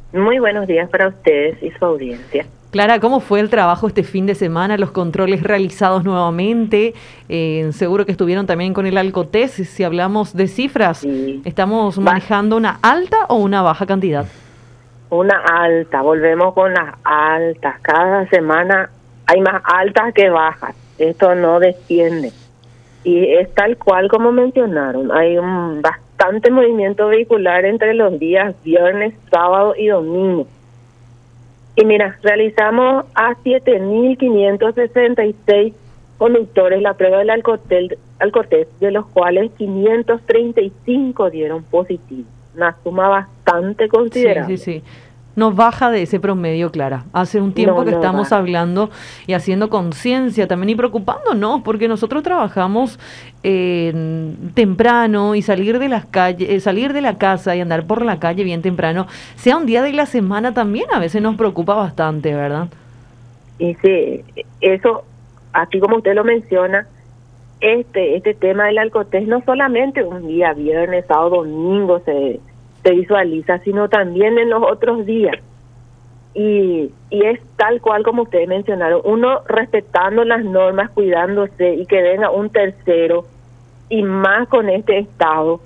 Muy buenos días para ustedes y su audiencia. Clara, ¿cómo fue el trabajo este fin de semana? Los controles realizados nuevamente. Seguro que estuvieron también con el Alcotés. Si hablamos de cifras, Sí, ¿estamos va manejando una alta o una baja cantidad? una alta, volvemos con las altas. Cada semana hay más altas que bajas. Esto no desciende. Y es tal cual como mencionaron. Hay un bastante movimiento vehicular entre los días viernes, sábado y domingo. Y mira, realizamos a 7.566 conductores la prueba del Alcotés, de los cuales 535 dieron positivo. Una suma bastante Sí, sí, considerable. sí. No baja de ese promedio, Clara. Hace un tiempo No, que no estamos va. hablando y haciendo conciencia también y preocupándonos, porque nosotros trabajamos temprano y salir de las calles, salir de la casa y andar por la calle bien temprano, sea un día de la semana también, a veces nos preocupa bastante, ¿verdad? Y sí, eso, así como usted lo menciona, este tema del Alcotés no solamente un día, viernes, sábado, domingo se visualiza, sino también en los otros días. Y es tal cual como ustedes mencionaron, uno respetando las normas, cuidándose y que venga un tercero, y más con este estado,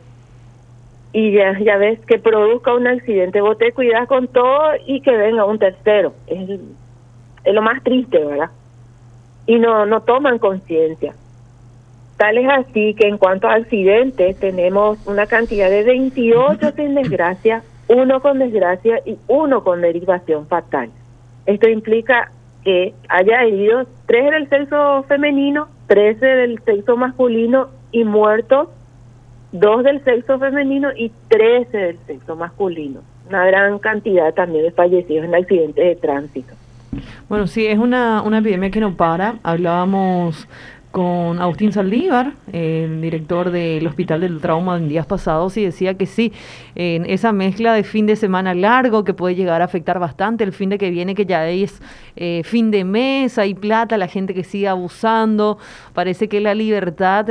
y ya ves que produzca un accidente, vos te cuidas con todo y que venga un tercero. Es lo más triste, ¿verdad? Y no toman conciencia. Tal es así que en cuanto a accidentes tenemos una cantidad de 28 sin desgracia, uno con desgracia y uno con derivación fatal. Esto implica que haya heridos 3 del sexo femenino, 13 del sexo masculino y muertos 2 del sexo femenino y 13 del sexo masculino. Una gran cantidad también de fallecidos en accidentes de tránsito. Bueno, sí, es una epidemia que no para. Hablábamos con Agustín Saldívar, el director del Hospital del Trauma en días pasados, y decía que sí, en esa mezcla de fin de semana largo que puede llegar a afectar bastante, el fin de que viene que ya es fin de mes, hay plata, la gente que sigue abusando, parece que la libertad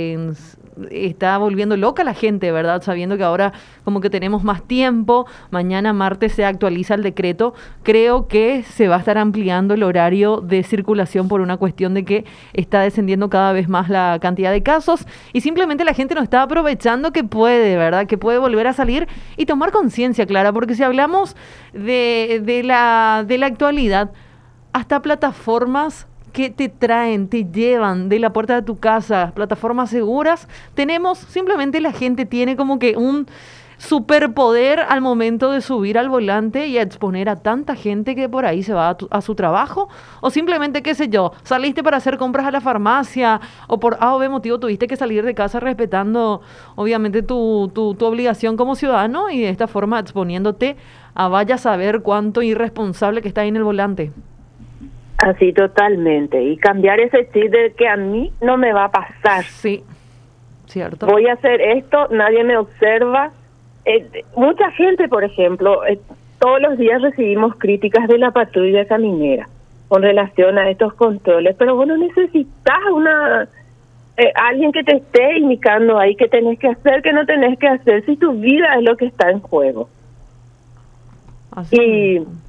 está volviendo loca a la gente, ¿verdad? Sabiendo que ahora como que tenemos más tiempo, mañana martes se actualiza el decreto, creo que se va a estar ampliando el horario de circulación por una cuestión de que está descendiendo cada vez más la cantidad de casos y simplemente la gente no está aprovechando que puede, ¿verdad? Que puede volver a salir y tomar conciencia, Clara, porque si hablamos de la actualidad, hasta plataformas que te traen, te llevan de la puerta de tu casa, plataformas seguras, tenemos, simplemente la gente tiene como que un superpoder al momento de subir al volante y a exponer a tanta gente que por ahí se va a su trabajo, o simplemente, qué sé yo, saliste para hacer compras a la farmacia, o por A o B motivo tuviste que salir de casa respetando, obviamente, tu obligación como ciudadano y de esta forma exponiéndote a vaya a saber cuánto irresponsable que está ahí en el volante. Así totalmente. Y cambiar ese chip de que a mí no me va a pasar. Sí, cierto. Voy a hacer esto, nadie me observa. Mucha gente, por ejemplo, todos los días recibimos críticas de la patrulla caminera con relación a estos controles, pero vos no necesitas alguien que te esté indicando ahí qué tenés que hacer, qué no tenés que hacer, si tu vida es lo que está en juego. Así Y mismo.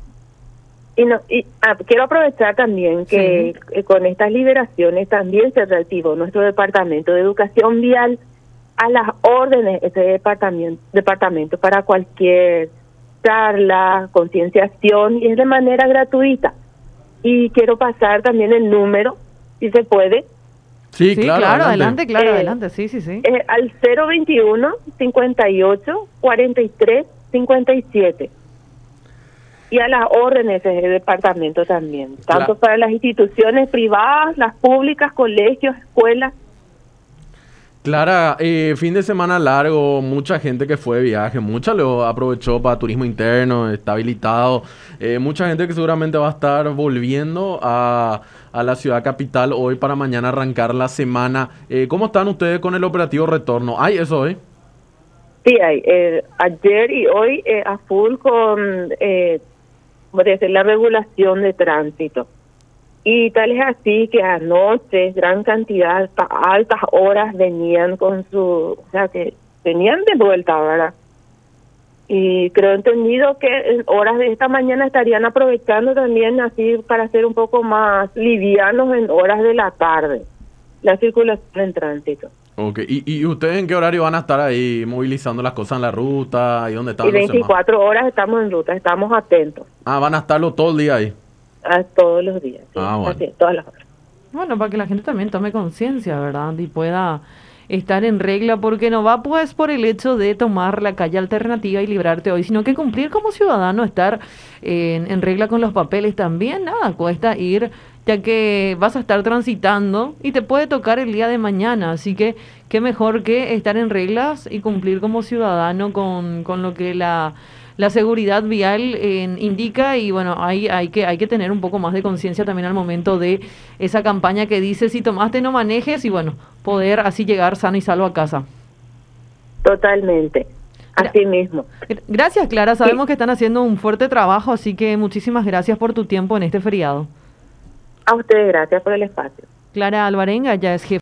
quiero aprovechar también que Sí. con estas liberaciones también se reactivó nuestro departamento de educación vial a las órdenes de ese departamento para cualquier charla, concienciación, y es de manera gratuita. Y quiero pasar también el número, si se puede, Sí, Sí, claro, claro, adelante. adelante, claro, Eh, adelante, sí, sí, sí. al 021 58 43 57. Y a las órdenes del departamento también, tanto para las instituciones privadas, las públicas, colegios, escuelas. Clara, fin de semana largo, mucha gente que fue de viaje, mucha lo aprovechó para turismo interno, está habilitado, mucha gente que seguramente va a estar volviendo a la ciudad capital hoy para mañana arrancar la semana. ¿Cómo están ustedes con el operativo retorno? ¿Hay eso hoy? Sí, hay. Ayer y hoy a full con desde la regulación de tránsito. Y tal es así que anoche gran cantidad, hasta altas horas venían o sea que venían de vuelta, ¿verdad? Y creo entendido que en horas de esta mañana estarían aprovechando también así para ser un poco más livianos en horas de la tarde, la circulación en tránsito. Ok, ¿y ustedes en qué horario van a estar ahí movilizando las cosas en la ruta? ¿Y dónde están Y los semáforos? 24 horas estamos en ruta, estamos atentos Ah, van a estarlo todo el día ahí. a todos los días, sí, Ah, bueno. así, todas las horas. Bueno, para que la gente también tome conciencia, ¿verdad? Y pueda estar en regla, porque no va pues por el hecho de tomar la calle alternativa y librarte hoy, sino que cumplir como ciudadano, estar en regla con los papeles también, nada, cuesta ir, ya que vas a estar transitando y te puede tocar el día de mañana, así que qué mejor que estar en reglas y cumplir como ciudadano con lo que la seguridad vial indica. Y bueno, hay que tener un poco más de conciencia también al momento de esa campaña que dice si tomaste no manejes, y bueno, poder así llegar sano y salvo a casa. Totalmente, así mismo. Gracias, Clara, sabemos Sí. que están haciendo un fuerte trabajo, así que muchísimas gracias por tu tiempo en este feriado. A ustedes gracias por el espacio. Clara Alvarenga ya es jefa